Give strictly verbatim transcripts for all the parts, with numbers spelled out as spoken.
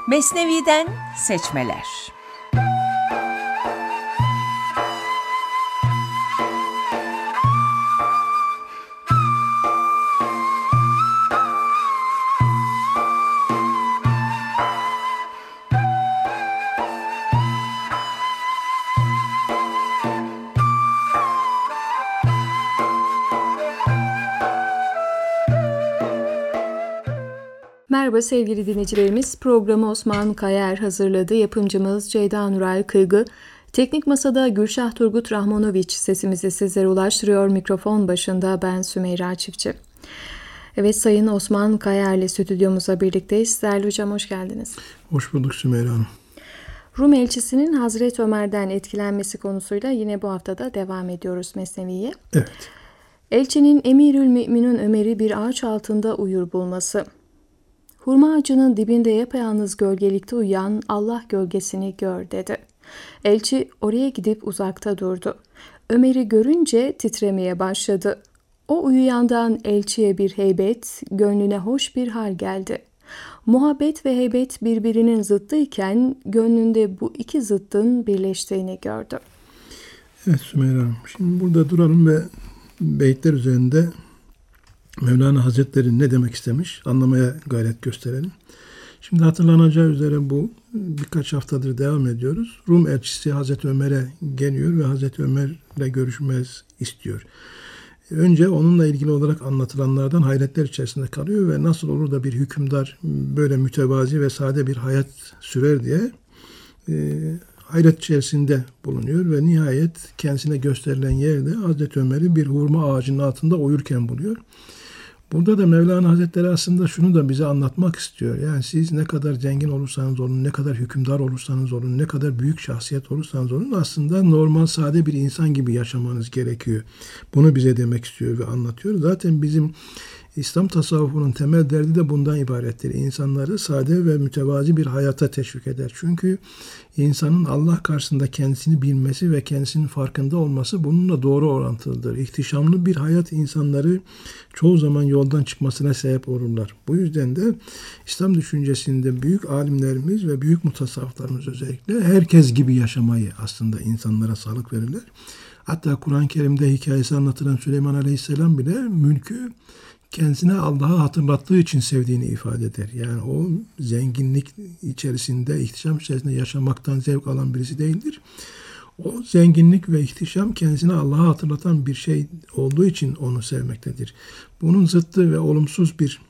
Mesnevi'den seçmeler. Merhaba sevgili dinleyicilerimiz. Programı Osman Kayer hazırladı. Yapımcımız Ceyda Nuray Kıygı. Teknik Masada Gülşah Turgut Rahmanoviç sesimizi sizlere ulaştırıyor. Mikrofon başında ben Sümeyra Çiftçi. Evet, Sayın Osman Kayer'le stüdyomuza birlikteyiz. Değerli hocam, hoş geldiniz. Hoş bulduk Sümeyra Hanım. Rum elçisinin Hazreti Ömer'den etkilenmesi konusuyla yine bu haftada devam ediyoruz Mesnevi'ye. Evet. Elçinin Emirül Mü'minin Ömer'i bir ağaç altında uyur bulması. Hurma ağacının dibinde yapayalnız gölgelikte uyuyan Allah gölgesini gör dedi. Elçi oraya gidip uzakta durdu. Ömer'i görünce titremeye başladı. O uyuyandan elçiye bir heybet, gönlüne hoş bir hal geldi. Muhabbet ve heybet birbirinin zıttıyken gönlünde bu iki zıttın birleştiğini gördü. Evet Sümeyra Hanım. Şimdi burada duralım ve beyitler üzerinde Mevlana Hazretleri ne demek istemiş anlamaya gayret gösterelim. Şimdi hatırlanacağı üzere bu birkaç haftadır devam ediyoruz. Rum elçisi Hazreti Ömer'e geliyor ve Hazreti Ömer'le görüşmez istiyor. Önce onunla ilgili olarak anlatılanlardan hayretler içerisinde kalıyor ve nasıl olur da bir hükümdar böyle mütevazi ve sade bir hayat sürer diye e, hayret içerisinde bulunuyor ve nihayet kendisine gösterilen yerde Hazreti Ömer'i bir hurma ağacının altında uyurken buluyor. Burada da Mevlana Hazretleri aslında şunu da bize anlatmak istiyor. Yani siz ne kadar zengin olursanız olun, ne kadar hükümdar olursanız olun, ne kadar büyük şahsiyet olursanız olun aslında normal, sade bir insan gibi yaşamanız gerekiyor. Bunu bize demek istiyor ve anlatıyor. Zaten bizim İslam tasavvufunun temel derdi de bundan ibarettir. İnsanları sade ve mütevazi bir hayata teşvik eder. Çünkü insanın Allah karşısında kendisini bilmesi ve kendisinin farkında olması bununla doğru orantılıdır. İhtişamlı bir hayat insanları çoğu zaman yoldan çıkmasına sebep olurlar. Bu yüzden de İslam düşüncesinde büyük alimlerimiz ve büyük mutasavvıflarımız özellikle herkes gibi yaşamayı aslında insanlara salık verirler. Hatta Kur'an-ı Kerim'de hikayesi anlatılan Süleyman Aleyhisselam bile mülkü kendisine Allah'ı hatırlattığı için sevdiğini ifade eder. Yani o zenginlik içerisinde, ihtişam içerisinde yaşamaktan zevk alan birisi değildir. O zenginlik ve ihtişam kendisine Allah'ı hatırlatan bir şey olduğu için onu sevmektedir. Bunun zıttı ve olumsuz bir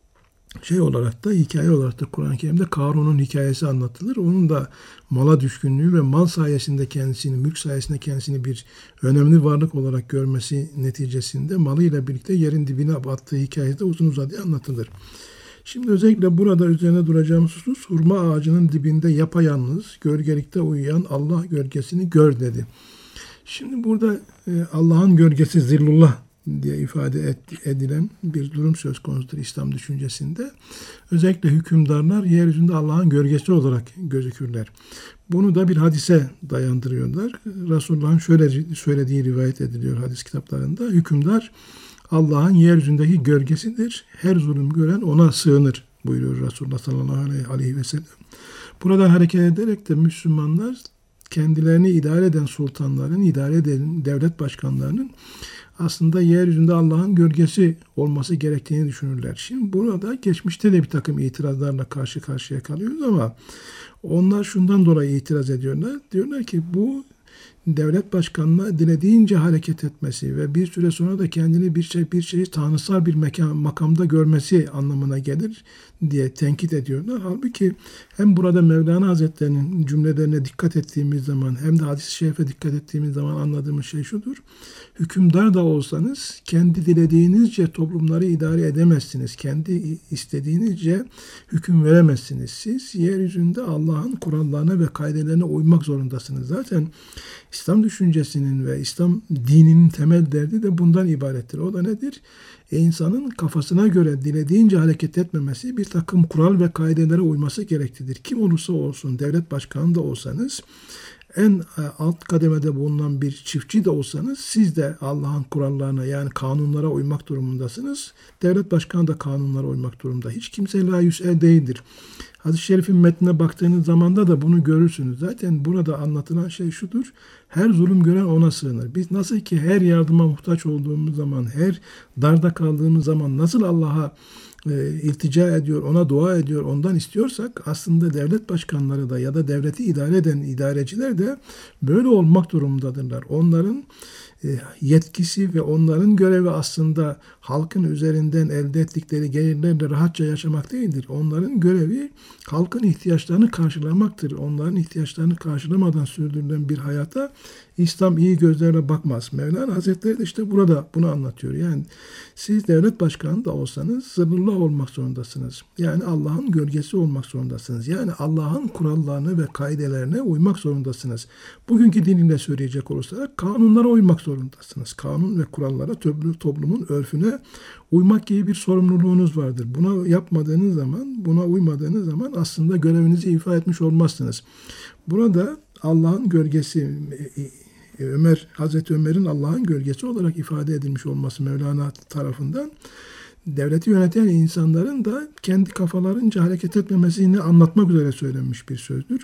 şey olarak da, hikaye olarak da Kur'an-ı Kerim'de Karun'un hikayesi anlatılır. Onun da mala düşkünlüğü ve mal sayesinde kendisini, mülk sayesinde kendisini bir önemli varlık olarak görmesi neticesinde malıyla birlikte yerin dibine battığı hikayesi de uzun uzadıya anlatılır. Şimdi özellikle burada üzerine duracağımız husus hurma ağacının dibinde yapayalnız, gölgelikte uyuyan Allah gölgesini gör dedi. Şimdi burada Allah'ın gölgesi zillullah diye ifade edilen bir durum söz konusudur İslam düşüncesinde. Özellikle hükümdarlar yeryüzünde Allah'ın gölgesi olarak gözükürler. Bunu da bir hadise dayandırıyorlar. Resulullah'ın şöyle söylediği rivayet ediliyor hadis kitaplarında. Hükümdar Allah'ın yeryüzündeki gölgesidir. Her zulüm gören ona sığınır buyuruyor Resulullah sallallahu aleyhi ve sellem. Buradan hareket ederek de Müslümanlar kendilerini idare eden sultanların, idare eden devlet başkanlarının aslında yeryüzünde Allah'ın gölgesi olması gerektiğini düşünürler. Şimdi burada geçmişte de bir takım itirazlarla karşı karşıya kalıyoruz ama onlar şundan dolayı itiraz ediyorlar. Diyorlar ki bu devlet başkanına dilediğince hareket etmesi ve bir süre sonra da kendini bir şey bir şeyi tanrısal bir mekan, makamda görmesi anlamına gelir diye tenkit ediyorlar. Halbuki hem burada Mevlana Hazretleri'nin cümlelerine dikkat ettiğimiz zaman hem de hadis-i şerife dikkat ettiğimiz zaman anladığımız şey şudur. Hükümdar da olsanız kendi dilediğinizce toplumları idare edemezsiniz. Kendi istediğinizce hüküm veremezsiniz. Siz yeryüzünde Allah'ın kurallarına ve kaidelerine uymak zorundasınız. Zaten İslam düşüncesinin ve İslam dininin temel derdi de bundan ibarettir. O da nedir? E insanın kafasına göre dilediğince hareket etmemesi, bir takım kural ve kaidelere uyması gereklidir. Kim olursa olsun, devlet başkanı da olsanız, en alt kademede bulunan bir çiftçi de olsanız siz de Allah'ın kurallarına yani kanunlara uymak durumundasınız. Devlet başkanı da kanunlara uymak durumunda. Hiç kimse la yüs'el değildir. Hadis-i şerifin metnine baktığınız zamanda da bunu görürsünüz. Zaten burada anlatılan şey şudur. Her zulüm gören ona sığınır. Biz nasıl ki her yardıma muhtaç olduğumuz zaman, her darda kaldığımız zaman nasıl Allah'a e, iltica ediyor, ona dua ediyor, ondan istiyorsak aslında devlet başkanları da ya da devleti idare eden idareciler de böyle olmak durumundadırlar. Onların yetkisi ve onların görevi aslında halkın üzerinden elde ettikleri gelirlerle rahatça yaşamak değildir. Onların görevi halkın ihtiyaçlarını karşılamaktır. Onların ihtiyaçlarını karşılamadan sürdürülen bir hayata İslam iyi gözlerle bakmaz. Mevlana Hazretleri de işte burada bunu anlatıyor. Yani siz devlet başkanı da olsanız zırhlı olmak zorundasınız. Yani Allah'ın gölgesi olmak zorundasınız. Yani Allah'ın kurallarına ve kaidelerine uymak zorundasınız. Bugünkü diliyle söyleyecek olursak kanunlara uymak zorundasınız. Kanun ve kurallara, toplumun örfüne uymak gibi bir sorumluluğunuz vardır. Buna yapmadığınız zaman, buna uymadığınız zaman aslında görevinizi ifa etmiş olmazsınız. Burada Allah'ın gölgesi, Ömer, Hazreti Ömer'in Allah'ın gölgesi olarak ifade edilmiş olması Mevlana tarafından devleti yöneten insanların da kendi kafalarınca hareket etmemesini anlatmak üzere söylenmiş bir sözdür.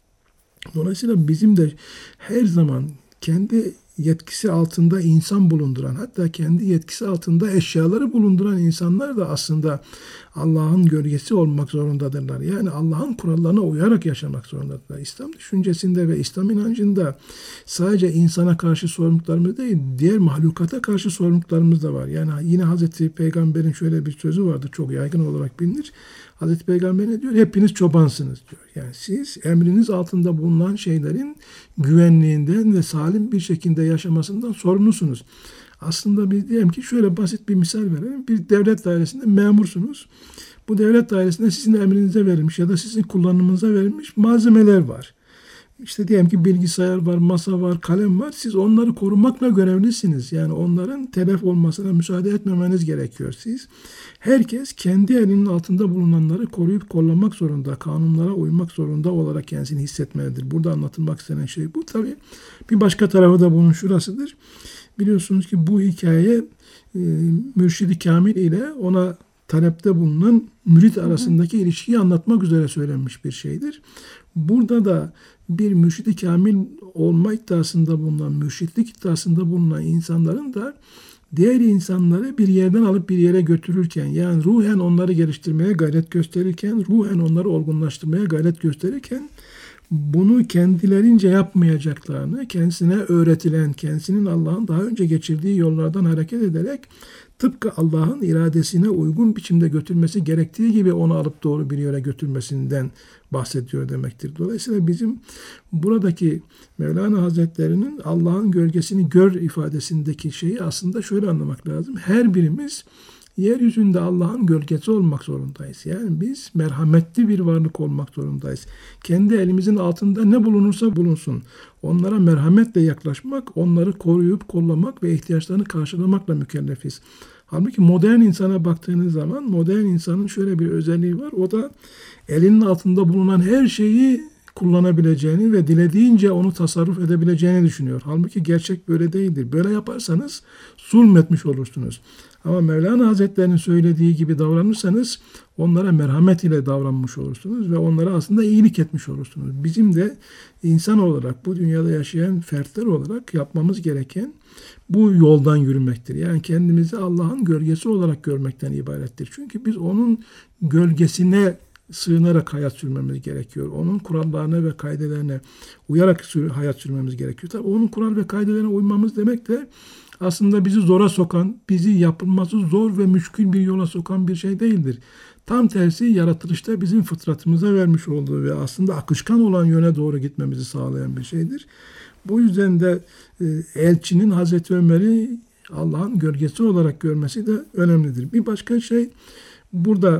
Dolayısıyla bizim de her zaman kendi yetkisi altında insan bulunduran, hatta kendi yetkisi altında eşyaları bulunduran insanlar da aslında Allah'ın gölgesi olmak zorundadırlar. Yani Allah'ın kurallarına uyarak yaşamak zorundadırlar. İslam düşüncesinde ve İslam inancında sadece insana karşı sorumluluklarımız değil, diğer mahlukata karşı sorumluluklarımız da var. Yani yine Hazreti Peygamber'in şöyle bir sözü vardır, çok yaygın olarak bilinir. Hazreti Peygamber ne diyor? Hepiniz çobansınız diyor. Yani siz emriniz altında bulunan şeylerin güvenliğinden ve salim bir şekilde yaşamasından sorumlusunuz. Aslında biz diyelim ki şöyle basit bir misal verelim. Bir devlet dairesinde memursunuz. Bu devlet dairesinde sizin emrinize verilmiş ya da sizin kullanımınıza verilmiş malzemeler var. İşte diyelim ki bilgisayar var, masa var, kalem var. Siz onları korumakla görevlisiniz. Yani onların telef olmasına müsaade etmemeniz gerekiyor. Siz, herkes kendi elinin altında bulunanları koruyup kollamak zorunda, kanunlara uymak zorunda olarak kendisini hissetmelidir. Burada anlatılmak istenen şey bu. Tabii bir başka tarafı da bunun şurasıdır. Biliyorsunuz ki bu hikaye e, Mürşid-i Kamil ile ona talepte bulunan mürit arasındaki ilişkiyi anlatmak üzere söylenmiş bir şeydir. Burada da bir mürşid-i kamil olma iddiasında bulunan, mürşitlik iddiasında bulunan insanların da diğer insanları bir yerden alıp bir yere götürürken, yani ruhen onları geliştirmeye gayret gösterirken, ruhen onları olgunlaştırmaya gayret gösterirken bunu kendilerince yapmayacaklarını, kendisine öğretilen, kendisinin Allah'ın daha önce geçirdiği yollardan hareket ederek tıpkı Allah'ın iradesine uygun biçimde götürmesi gerektiği gibi onu alıp doğru bir yere götürmesinden bahsediyor demektir. Dolayısıyla bizim buradaki Mevlana Hazretleri'nin Allah'ın gölgesini gör ifadesindeki şeyi aslında şöyle anlamak lazım. Her birimiz yeryüzünde Allah'ın gölgesi olmak zorundayız. Yani biz merhametli bir varlık olmak zorundayız. Kendi elimizin altında ne bulunursa bulunsun. Onlara merhametle yaklaşmak, onları koruyup kollamak ve ihtiyaçlarını karşılamakla mükellefiz. Halbuki modern insana baktığınız zaman modern insanın şöyle bir özelliği var. O da elinin altında bulunan her şeyi kullanabileceğini ve dilediğince onu tasarruf edebileceğini düşünüyor. Halbuki gerçek böyle değildir. Böyle yaparsanız zulmetmiş olursunuz. Ama Mevlana Hazretleri'nin söylediği gibi davranırsanız onlara merhamet ile davranmış olursunuz ve onlara aslında iyilik etmiş olursunuz. Bizim de insan olarak, bu dünyada yaşayan fertler olarak yapmamız gereken bu yoldan yürümektir. Yani kendimizi Allah'ın gölgesi olarak görmekten ibarettir. Çünkü biz onun gölgesine sığınarak hayat sürmemiz gerekiyor. Onun kurallarına ve kaidelerine uyarak hayat sürmemiz gerekiyor. Tabii onun kural ve kaidelerine uymamız demek de aslında bizi zora sokan, bizi yapılması zor ve müşkül bir yola sokan bir şey değildir. Tam tersi yaratılışta bizim fıtratımıza vermiş olduğu ve aslında akışkan olan yöne doğru gitmemizi sağlayan bir şeydir. Bu yüzden de elçinin Hazreti Ömer'i Allah'ın gölgesi olarak görmesi de önemlidir. Bir başka şey, burada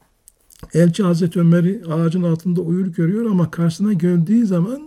elçi Hazreti Ömer'i ağacın altında uyur görüyor ama karşısına geldiği zaman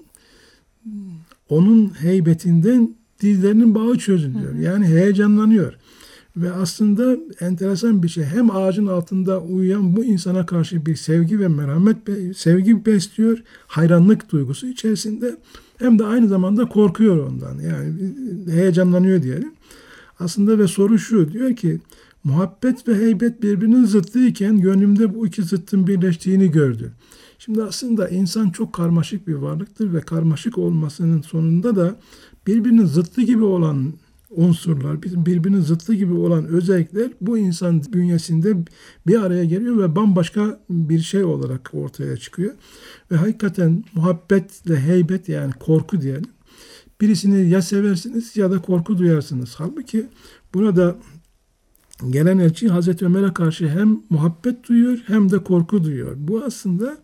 onun heybetinden dizlerinin bağı çözülüyor. Yani heyecanlanıyor. Ve aslında enteresan bir şey. Hem ağacın altında uyuyan bu insana karşı bir sevgi ve merhamet, sevgi besliyor, hayranlık duygusu içerisinde, hem de aynı zamanda korkuyor ondan. Yani heyecanlanıyor diyelim. Aslında ve soru şu, diyor ki muhabbet ve heybet birbirinin zıttıyken gönlümde bu iki zıttın birleştiğini gördü. Şimdi aslında insan çok karmaşık bir varlıktır ve karmaşık olmasının sonunda da birbirinin zıttı gibi olan unsurlar, birbirinin zıttı gibi olan özellikler bu insan bünyesinde bir araya geliyor ve bambaşka bir şey olarak ortaya çıkıyor. Ve hakikaten muhabbetle heybet, yani korku diyelim. Birisini ya seversiniz ya da korku duyarsınız. Halbuki burada gelen elçi Hazreti Ömer'e karşı hem muhabbet duyuyor hem de korku duyuyor. Bu aslında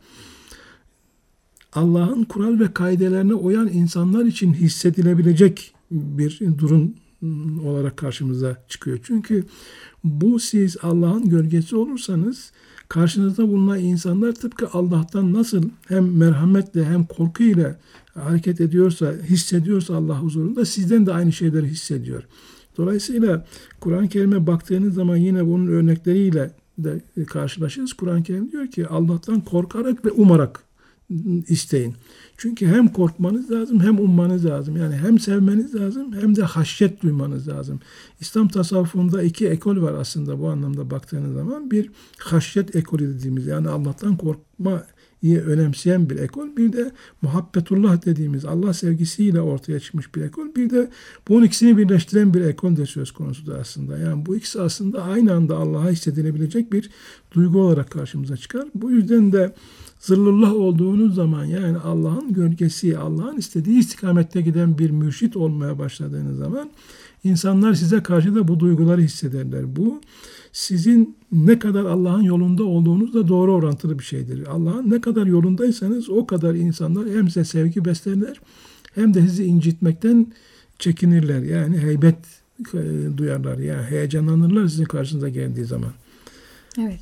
Allah'ın kural ve kaidelerine uyan insanlar için hissedilebilecek bir durum olarak karşımıza çıkıyor. Çünkü bu, siz Allah'ın gölgesi olursanız karşınızda bulunan insanlar tıpkı Allah'tan nasıl hem merhametle hem korkuyla hareket ediyorsa, hissediyorsa Allah huzurunda, sizden de aynı şeyleri hissediyor. Dolayısıyla Kur'an-ı Kerim'e baktığınız zaman yine bunun örnekleriyle de karşılaşırız. Kur'an-ı Kerim diyor ki Allah'tan korkarak ve umarak isteyin. Çünkü hem korkmanız lazım hem ummanız lazım. Yani hem sevmeniz lazım hem de haşyet duymanız lazım. İslam tasavvufunda iki ekol var aslında bu anlamda baktığınız zaman. Bir haşyet ekolü dediğimiz, yani Allah'tan korkmayı önemseyen bir ekol. Bir de muhabbetullah dediğimiz Allah sevgisiyle ortaya çıkmış bir ekol. Bir de bunun ikisini birleştiren bir ekol de söz konusudur aslında. Yani bu ikisi aslında aynı anda Allah'a hissedilebilecek bir duygu olarak karşımıza çıkar. Bu yüzden de zırlullah olduğunuz zaman, yani Allah'ın gölgesi, Allah'ın istediği istikamette giden bir mürşit olmaya başladığınız zaman insanlar size karşı da bu duyguları hissederler. Bu sizin ne kadar Allah'ın yolunda olduğunuzla doğru orantılı bir şeydir. Allah'ın ne kadar yolundaysanız o kadar insanlar hem size sevgi beslerler hem de sizi incitmekten çekinirler. Yani heybet duyarlar, yani heyecanlanırlar sizin karşınıza geldiği zaman. Evet.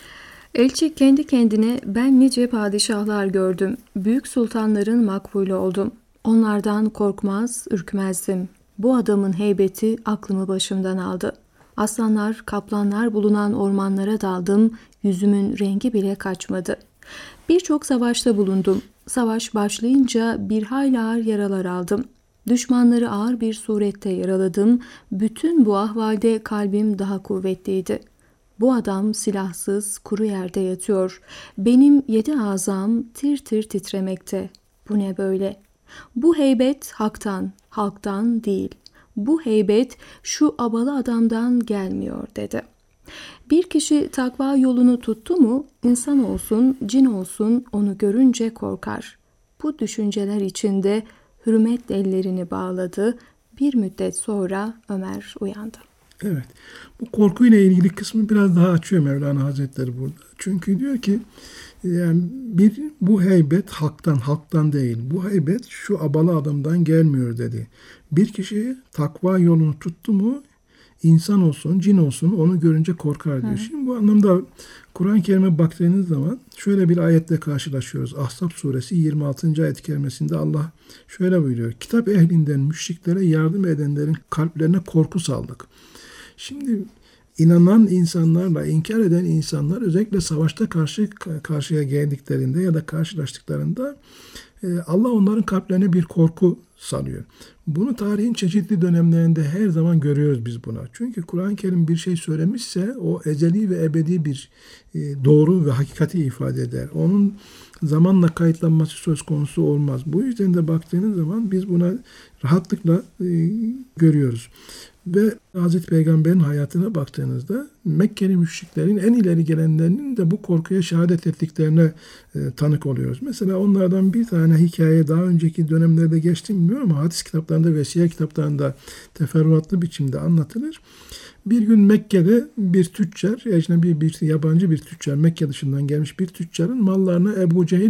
Elçi kendi kendine ben nice padişahlar gördüm, büyük sultanların makbulü oldum. Onlardan korkmaz, ürkmezdim. Bu adamın heybeti aklımı başımdan aldı. Aslanlar, kaplanlar bulunan ormanlara daldım, yüzümün rengi bile kaçmadı. Birçok savaşta bulundum. Savaş başlayınca bir hayli ağır yaralar aldım. Düşmanları ağır bir surette yaraladım. Bütün bu ahvalde kalbim daha kuvvetliydi. Bu adam silahsız, kuru yerde yatıyor. Benim yedi azam tir tir titremekte. Bu ne böyle? Bu heybet haktan, halktan değil. Bu heybet şu abalı adamdan gelmiyor dedi. Bir kişi takva yolunu tuttu mu, insan olsun, cin olsun onu görünce korkar. Bu düşünceler içinde hürmetle ellerini bağladı. Bir müddet sonra Ömer uyandı. Evet. Bu korkuyla ilgili kısmı biraz daha açıyor Mevlana Hazretleri burada. Çünkü diyor ki yani bir bu heybet halktan, halktan değil. Bu heybet şu abalı adamdan gelmiyor dedi. Bir kişi takva yolunu tuttu mu insan olsun, cin olsun onu görünce korkar diyor. Hı. Şimdi bu anlamda Kur'an-ı Kerim'e baktığınız zaman şöyle bir ayetle karşılaşıyoruz. Ahzab suresi yirmi altıncı ayet-i kerimesinde Allah şöyle buyuruyor. Kitap ehlinden müşriklere yardım edenlerin kalplerine korku saldık. Şimdi inanan insanlarla inkar eden insanlar özellikle savaşta karşı karşıya geldiklerinde ya da karşılaştıklarında Allah onların kalplerine bir korku salıyor. Bunu tarihin çeşitli dönemlerinde her zaman görüyoruz biz buna. Çünkü Kur'an-ı Kerim bir şey söylemişse o ezeli ve ebedi bir doğru ve hakikati ifade eder. Onun zamanla kayıtlanması söz konusu olmaz. Bu yüzden de baktığınız zaman biz buna rahatlıkla görüyoruz. Ve Hazreti Peygamber'in hayatına baktığınızda Mekkeli müşriklerin en ileri gelenlerinin de bu korkuya şehadet ettiklerine e, tanık oluyoruz. Mesela onlardan bir tane hikaye daha önceki dönemlerde geçti mi bilmiyorum ama hadis kitaplarında ve siyer kitaplarında teferruatlı biçimde anlatılır. Bir gün Mekke'de bir tüccar, ecnebi bir yabancı bir tüccar, Mekke dışından gelmiş bir tüccarın mallarına Ebu Cehil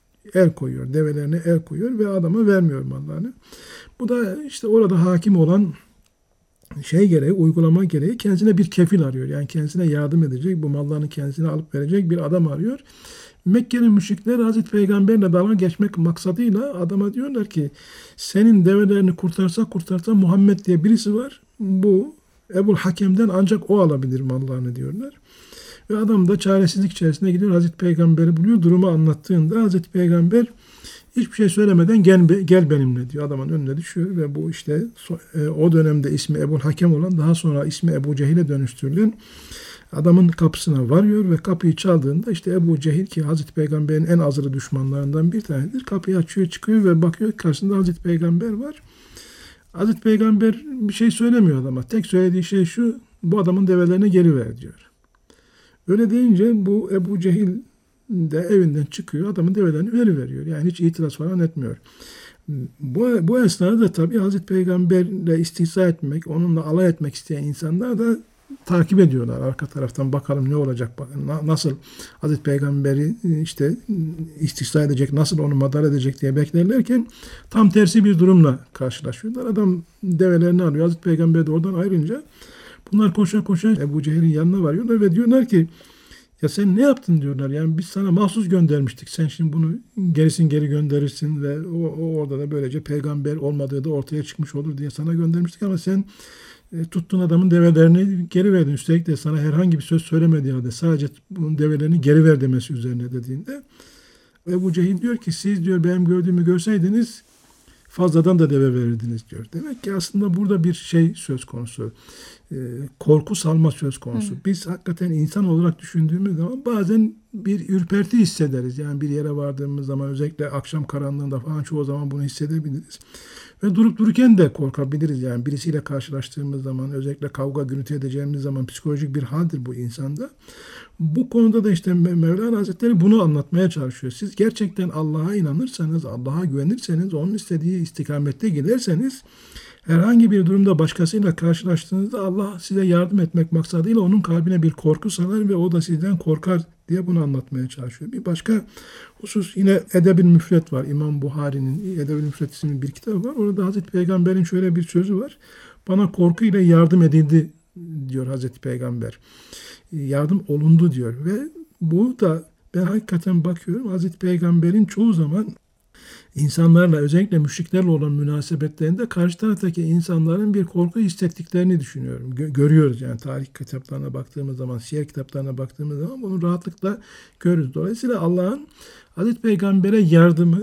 el koyuyor, develerine el koyuyor ve adama vermiyor mallarını. Bu da işte orada hakim olan şey gereği, uygulama gereği kendisine bir kefil arıyor. Yani kendisine yardım edecek, bu mallarını kendisine alıp verecek bir adam arıyor. Mekke'nin müşrikler Hazreti Peygamber'le dalga geçmek maksadıyla adama diyorlar ki senin develerini kurtarsa kurtarsa Muhammed diye birisi var. Bu Ebul Hakem'den ancak o alabilir mallarını diyorlar. Ve adam da çaresizlik içerisinde gidiyor. Hazreti Peygamber'i buluyor. Durumu anlattığında Hazreti Peygamber hiçbir şey söylemeden gel, gel benimle diyor. Adamın önüne düşüyor ve bu işte o dönemde ismi Ebul Hakem olan, daha sonra ismi Ebu Cehil'e dönüştürülen adamın kapısına varıyor ve kapıyı çaldığında işte Ebu Cehil, ki Hazreti Peygamber'in en azılı düşmanlarından bir tanesidir, kapıyı açıyor, çıkıyor ve bakıyor karşısında Hazreti Peygamber var. Hazreti Peygamber bir şey söylemiyor adama. Tek söylediği şey şu: bu adamın develerini geri ver diyor. Öyle deyince bu Ebu Cehil de evinden çıkıyor, adamın develerini veriveriyor. Yani hiç itiraz falan etmiyor. Bu, bu esnada da tabii Hazreti Peygamberle istihza etmek, onunla alay etmek isteyen insanlar da takip ediyorlar arka taraftan, bakalım ne olacak, nasıl Hazreti Peygamber'i işte istihza edecek, nasıl onu madar edecek diye beklerlerken tam tersi bir durumla karşılaşıyorlar. Adam develerini alıyor, Hazreti Peygamber de oradan ayrılınca bunlar koşa koşa Ebu Cehil'in yanına varıyorlar ve diyorlar ki ya sen ne yaptın diyorlar. Yani biz sana mahsus göndermiştik. Sen şimdi bunu gerisin geri gönderirsin ve o, o orada da böylece peygamber olmadığı da ortaya çıkmış olur diye sana göndermiştik ama sen e, tuttun adamın develerini geri verdin. Üstelik de sana herhangi bir söz söylemediği halde sadece bunun develerini geri ver demesi üzerine dediğinde Ebu Cehil diyor ki siz diyor benim gördüğümü görseydiniz fazladan da deve verirdiniz diyor. Demek ki aslında burada bir şey söz konusu. E, korku salma söz konusu. Hı. Biz hakikaten insan olarak düşündüğümüz zaman bazen bir ürperti hissederiz. Yani bir yere vardığımız zaman, özellikle akşam karanlığında falan çoğu zaman bunu hissedebiliriz. Ve durup dururken de korkabiliriz. Yani birisiyle karşılaştığımız zaman, özellikle kavga gürültü edeceğimiz zaman psikolojik bir haldir bu insanda. Bu konuda da işte Mevlana Hazretleri bunu anlatmaya çalışıyor. Siz gerçekten Allah'a inanırsanız, Allah'a güvenirseniz, onun istediği istikamette giderseniz, herhangi bir durumda başkasıyla karşılaştığınızda Allah size yardım etmek maksadıyla onun kalbine bir korku salar ve o da sizden korkar diye bunu anlatmaya çalışıyor. Bir başka husus yine Edeb-ül Müfret var. İmam Buhari'nin Edeb-ül Müfret isimli bir kitabı var. Orada Hazreti Peygamber'in şöyle bir sözü var. Bana korku ile yardım edildi diyor Hazreti Peygamber. Yardım olundu diyor ve bu da ben hakikaten bakıyorum Hazreti Peygamber'in çoğu zaman İnsanlarla, özellikle müşriklerle olan münasebetlerinde karşı taraftaki insanların bir korku hissettiklerini düşünüyorum. Gö- görüyoruz yani tarih kitaplarına baktığımız zaman, siyer kitaplarına baktığımız zaman bunu rahatlıkla görürüz. Dolayısıyla Allah'ın Hazreti Peygamber'e yardımı,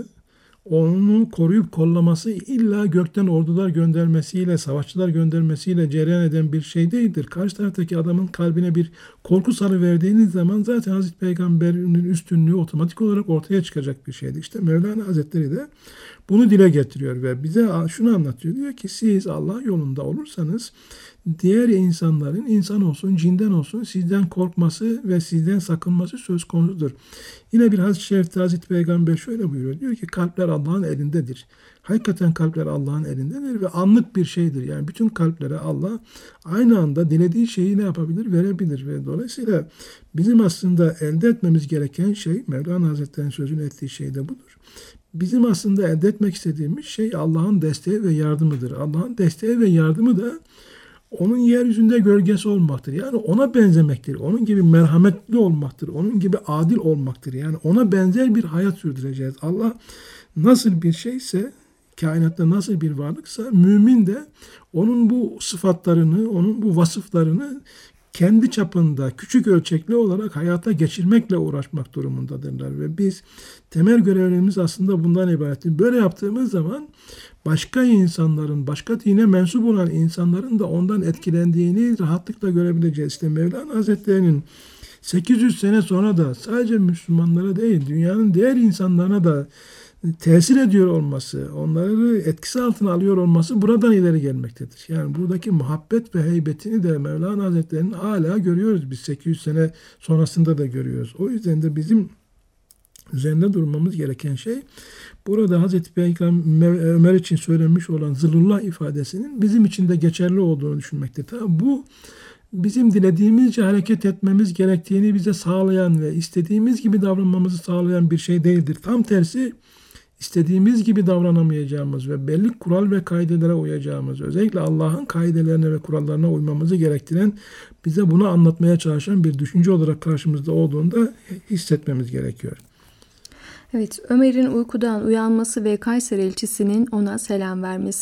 onu koruyup kollaması illa gökten ordular göndermesiyle, savaşçılar göndermesiyle cereyan eden bir şey değildir. Karşı taraftaki adamın kalbine bir korku salıverdiğiniz zaman zaten Hazreti Peygamber'in üstünlüğü otomatik olarak ortaya çıkacak bir şeydir. İşte Mevlana Hazretleri de bunu dile getiriyor ve bize şunu anlatıyor. Diyor ki siz Allah yolunda olursanız diğer insanların, insan olsun, cinden olsun sizden korkması ve sizden sakınması söz konusudur. Yine bir hadis-i şerifte Hazreti Peygamber şöyle buyuruyor. Diyor ki kalpler Allah'ın elindedir. Hakikaten kalpler Allah'ın elindedir ve anlık bir şeydir. Yani bütün kalplere Allah aynı anda dilediği şeyi ne yapabilir? Verebilir. Ve dolayısıyla bizim aslında elde etmemiz gereken şey, Mevlana Hazretleri'nin sözünü ettiği şey de budur. Bizim aslında elde etmek istediğimiz şey Allah'ın desteği ve yardımıdır. Allah'ın desteği ve yardımı da onun yeryüzünde gölgesi olmaktır. Yani ona benzemektir. Onun gibi merhametli olmaktır. Onun gibi adil olmaktır. Yani ona benzer bir hayat sürdüreceğiz. Allah nasıl bir şeyse, kainatta nasıl bir varlıksa, mümin de onun bu sıfatlarını, onun bu vasıflarını kendi çapında küçük ölçekli olarak hayata geçirmekle uğraşmak durumundadırlar. Ve biz temel görevlerimiz aslında bundan ibarettir. Böyle yaptığımız zaman başka insanların, başka dine mensup olan insanların da ondan etkilendiğini rahatlıkla görebileceğiz. İşte Mevlana Hazretleri'nin sekiz yüz sene sonra da sadece Müslümanlara değil, dünyanın diğer insanlarına da tesir ediyor olması, onları etkisi altına alıyor olması buradan ileri gelmektedir. Yani buradaki muhabbet ve heybetini de Mevlana Hazretleri'nin hala görüyoruz. Biz sekiz yüz sene sonrasında da görüyoruz. O yüzden de bizim üzerinde durmamız gereken şey, burada Hazreti Peygamber Ömer için söylenmiş olan zillullah ifadesinin bizim için de geçerli olduğunu düşünmekte. Tabi bu bizim dilediğimizce hareket etmemiz gerektiğini bize sağlayan ve istediğimiz gibi davranmamızı sağlayan bir şey değildir. Tam tersi, istediğimiz gibi davranamayacağımız ve belli kural ve kaidelere uyacağımız, özellikle Allah'ın kaidelerine ve kurallarına uymamızı gerektiren, bize bunu anlatmaya çalışan bir düşünce olarak karşımızda olduğunu da hissetmemiz gerekiyor. Evet, Ömer'in uykudan uyanması ve Kayseri elçisinin ona selam vermesi.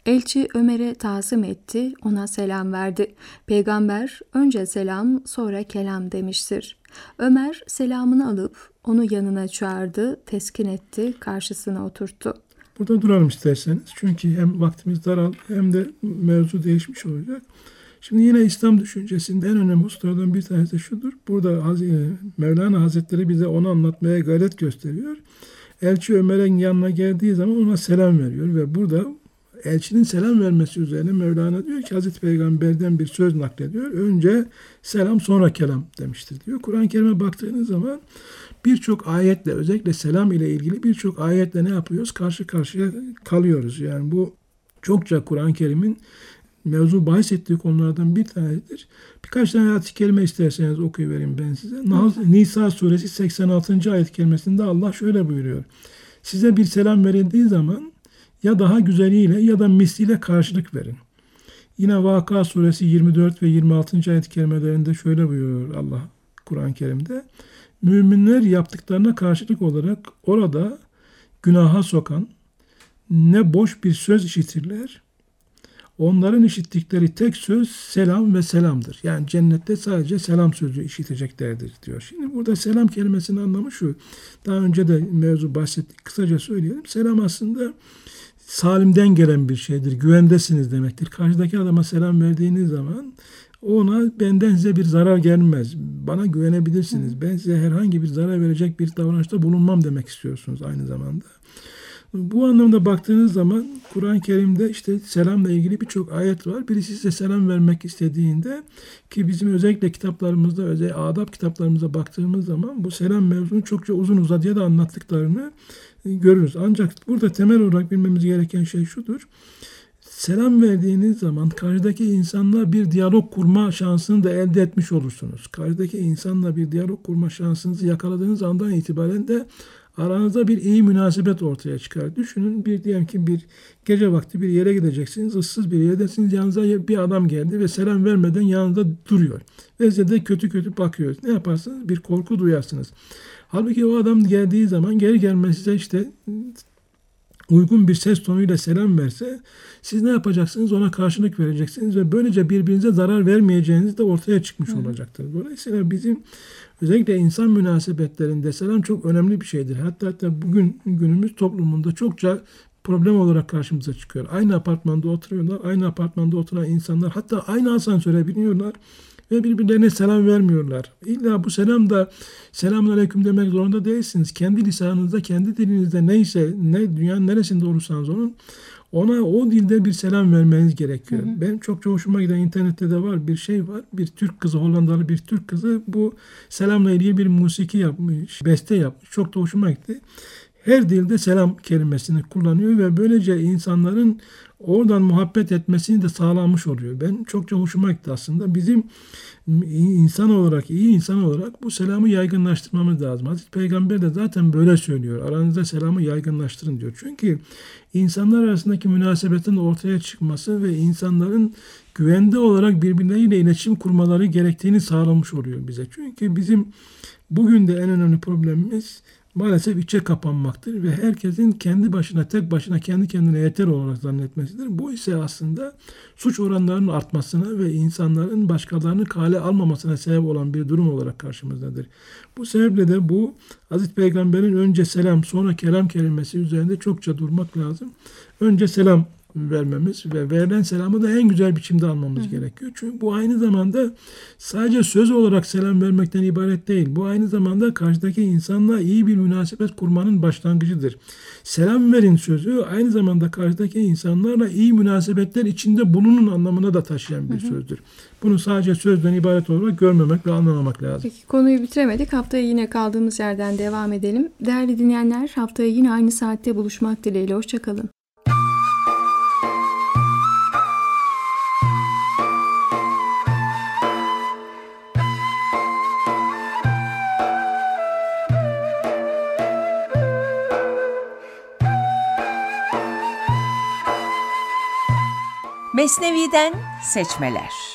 Elçi Ömer'e tazim etti, ona selam verdi. Peygamber önce selam sonra kelam demiştir. Ömer selamını alıp onu yanına çağırdı, teskin etti, karşısına oturttu. Burada duralım isterseniz. Çünkü hem vaktimiz daral hem de mevzu değişmiş olacak. Şimdi yine İslam düşüncesinde en önemli hususlardan bir tanesi de şudur. Burada Mevlana Hazretleri bize onu anlatmaya gayret gösteriyor. Elçi Ömer'in yanına geldiği zaman ona selam veriyor ve burada elçinin selam vermesi üzerine Mevlana diyor ki Hazreti Peygamber'den bir söz naklediyor. Önce selam sonra kelam demiştir diyor. Kur'an-ı Kerim'e baktığınız zaman birçok ayetle, özellikle selam ile ilgili birçok ayetle ne yapıyoruz? Karşı karşıya kalıyoruz. Yani bu çokça Kur'an-ı Kerim'in mevzu bahis ettiği konulardan bir tanesidir. Birkaç tane ayet-i kerime isterseniz okuyuvereyim ben size. Nisa suresi seksen altıncı ayet-i kerimesinde Allah şöyle buyuruyor. Size bir selam verildiği zaman ya daha güzeliyle ya da misliyle karşılık verin. Yine Vaka suresi yirmi dört ve yirmi altıncı ayet-i kerimelerinde şöyle buyuruyor Allah Kur'an-ı Kerim'de. Müminler yaptıklarına karşılık olarak orada günaha sokan ne boş bir söz işitirler. Onların işittikleri tek söz selam ve selamdır. Yani cennette sadece selam sözü işiteceklerdir diyor. Şimdi burada selam kelimesinin anlamı şu. Daha önce de mevzu bahsettik. Kısaca söyleyelim. Selam aslında salimden gelen bir şeydir. Güvendesiniz demektir. Karşıdaki adama selam verdiğiniz zaman ona benden size bir zarar gelmez. Bana güvenebilirsiniz. Ben size herhangi bir zarar verecek bir davranışta bulunmam demek istiyorsunuz aynı zamanda. Bu anlamda baktığınız zaman Kur'an-ı Kerim'de işte selamla ilgili birçok ayet var. Birisi size selam vermek istediğinde ki bizim özellikle kitaplarımızda, özellikle adab kitaplarımıza baktığımız zaman bu selam mevzunu çokça uzun uzadıya da anlattıklarını görürüz. Ancak burada temel olarak bilmemiz gereken şey şudur. Selam verdiğiniz zaman karşıdaki insanla bir diyalog kurma şansını da elde etmiş olursunuz. Karşıdaki insanla bir diyalog kurma şansınızı yakaladığınız andan itibaren de aranızda bir iyi münasebet ortaya çıkar. Düşünün bir diyelim ki bir gece vakti bir yere gideceksiniz. Issız bir yerdesiniz. Yanınıza bir adam geldi ve selam vermeden yanında duruyor. Ve size de kötü kötü bakıyor. Ne yaparsınız? Bir korku duyarsınız. Halbuki o adam geldiği zaman geri gelmez size işte uygun bir ses tonuyla selam verse siz ne yapacaksınız? Ona karşılık vereceksiniz ve böylece birbirinize zarar vermeyeceğiniz de ortaya çıkmış Hı. olacaktır. Dolayısıyla bizim özellikle insan münasebetlerinde selam çok önemli bir şeydir. Hatta hatta bugün günümüz toplumunda çokça problem olarak karşımıza çıkıyor. Aynı apartmanda oturuyorlar, aynı apartmanda oturan insanlar hatta aynı asansöre biniyorlar ve birbirlerine selam vermiyorlar. İlla bu selam da selamünaleyküm demek zorunda değilsiniz. Kendi lisanınızda, kendi dilinizde neyse, ne dünyanın neresinde olursanız olun, ona o dilde bir selam vermeniz gerekiyor. Hı hı. Benim çok hoşuma giden internette de var bir şey var. Bir Türk kızı, Hollandalı bir Türk kızı bu selamla ilgili bir musiki yapmış, beste yapmış. Çok da hoşuma gitti. Her dilde selam kelimesini kullanıyor ve böylece insanların oradan muhabbet etmesini de sağlamış oluyor. Ben çokça hoşuma gitti aslında. Bizim insan olarak, iyi insan olarak bu selamı yaygınlaştırmamız lazım. Hazreti Peygamber de zaten böyle söylüyor. Aranızda selamı yaygınlaştırın diyor. Çünkü insanlar arasındaki münasebetin ortaya çıkması ve insanların güvende olarak birbirleriyle iletişim kurmaları gerektiğini sağlamış oluyor bize. Çünkü bizim bugün de en önemli problemimiz maalesef içe kapanmaktır ve herkesin kendi başına, tek başına kendi kendine yeter olarak zannetmesidir. Bu ise aslında suç oranlarının artmasına ve insanların başkalarını kale almamasına sebep olan bir durum olarak karşımızdadır. Bu sebeple de bu Hazreti Peygamber'in önce selam sonra kelam kelimesi üzerinde çokça durmak lazım. Önce selam vermemiz ve verilen selamı da en güzel biçimde almamız Hı. gerekiyor. Çünkü bu aynı zamanda sadece söz olarak selam vermekten ibaret değil. Bu aynı zamanda karşıdaki insanla iyi bir münasebet kurmanın başlangıcıdır. Selam verin sözü aynı zamanda karşıdaki insanlarla iyi münasebetler içinde bulunun anlamına da taşıyan bir Hı. sözdür. Bunu sadece sözden ibaret olarak görmemek ve anlamamak lazım. Peki konuyu bitiremedik. Haftaya yine kaldığımız yerden devam edelim. Değerli dinleyenler, haftaya yine aynı saatte buluşmak dileğiyle. Hoşçakalın. Mesnevi'den seçmeler.